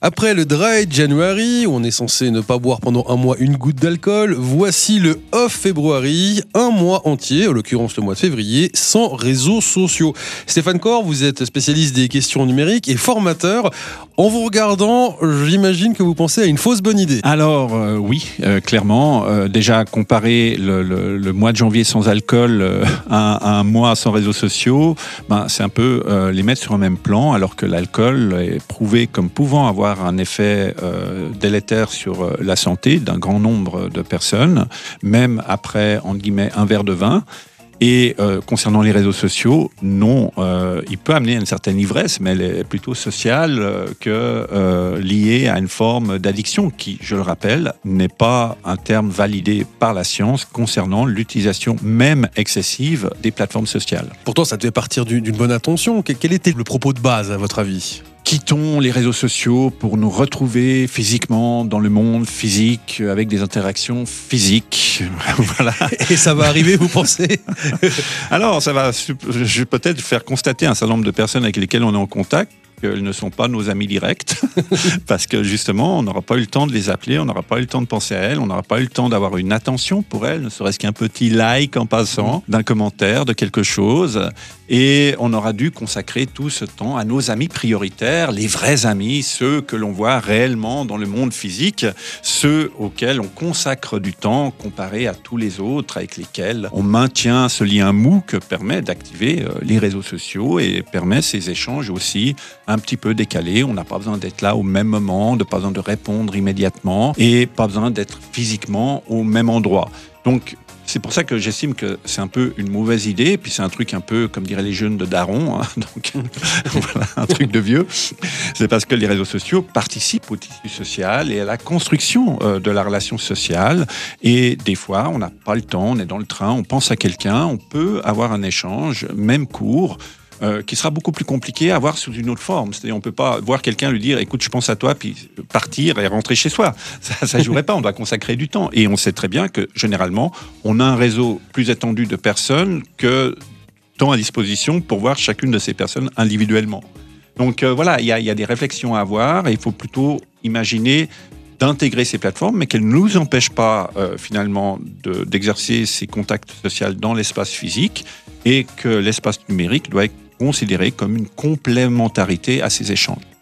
Après le Dry January, où on est censé ne pas boire pendant un mois une goutte d'alcool, voici le Off February, un mois entier, en l'occurrence le mois de février, sans réseaux sociaux. Stéphane Corr, vous êtes spécialiste des questions numériques et formateur. En vous regardant, j'imagine que vous pensez à une fausse bonne idée. Alors oui, clairement. Déjà, comparer le mois de janvier sans alcool à un mois sans réseaux sociaux, c'est un peu les mettre sur un même plan, alors que l'alcool est prouvé comme pouvant avoir un effet délétère sur la santé d'un grand nombre de personnes, même après, entre guillemets, un verre de vin. Et concernant les réseaux sociaux, non, il peut amener une certaine ivresse, mais elle est plutôt sociale que liée à une forme d'addiction qui, je le rappelle, n'est pas un terme validé par la science concernant l'utilisation même excessive des plateformes sociales. Pourtant, ça devait partir d'une bonne intention. Quel était le propos de base, à votre avis ? Quittons les réseaux sociaux pour nous retrouver physiquement dans le monde physique, avec des interactions physiques. Voilà. Et ça va arriver, vous pensez ? Alors, je vais peut-être faire constater à un certain nombre de personnes avec lesquelles on est en contact qu'elles ne sont pas nos amis directs, parce que justement, on n'aura pas eu le temps de les appeler, on n'aura pas eu le temps de penser à elles, on n'aura pas eu le temps d'avoir une attention pour elles, ne serait-ce qu'un petit like en passant, d'un commentaire, de quelque chose, et on aura dû consacrer tout ce temps à nos amis prioritaires, les vrais amis, ceux que l'on voit réellement dans le monde physique, ceux auxquels on consacre du temps comparé à tous les autres avec lesquels on maintient ce lien mou que permet d'activer les réseaux sociaux et permet ces échanges aussi un petit peu décalés. On n'a pas besoin d'être là au même moment, pas besoin de répondre immédiatement et pas besoin d'être physiquement au même endroit. Donc, c'est pour ça que j'estime que c'est un peu une mauvaise idée, puis c'est un truc un peu, comme diraient les jeunes, de daron, hein, donc voilà, un truc de vieux. C'est parce que les réseaux sociaux participent au tissu social et à la construction de la relation sociale. Et des fois, on n'a pas le temps, on est dans le train, on pense à quelqu'un, on peut avoir un échange, même court, qui sera beaucoup plus compliqué à avoir sous une autre forme. C'est-à-dire, on ne peut pas voir quelqu'un lui dire « écoute, je pense à toi », puis partir et rentrer chez soi. Ça ne jouerait pas, on doit consacrer du temps. Et on sait très bien que, généralement, on a un réseau plus étendu de personnes que temps à disposition pour voir chacune de ces personnes individuellement. Donc voilà, il y a des réflexions à avoir et il faut plutôt imaginer d'intégrer ces plateformes, mais qu'elles ne nous empêchent pas finalement d'exercer ces contacts sociaux dans l'espace physique et que l'espace numérique doit être considéré comme une complémentarité à ces échanges.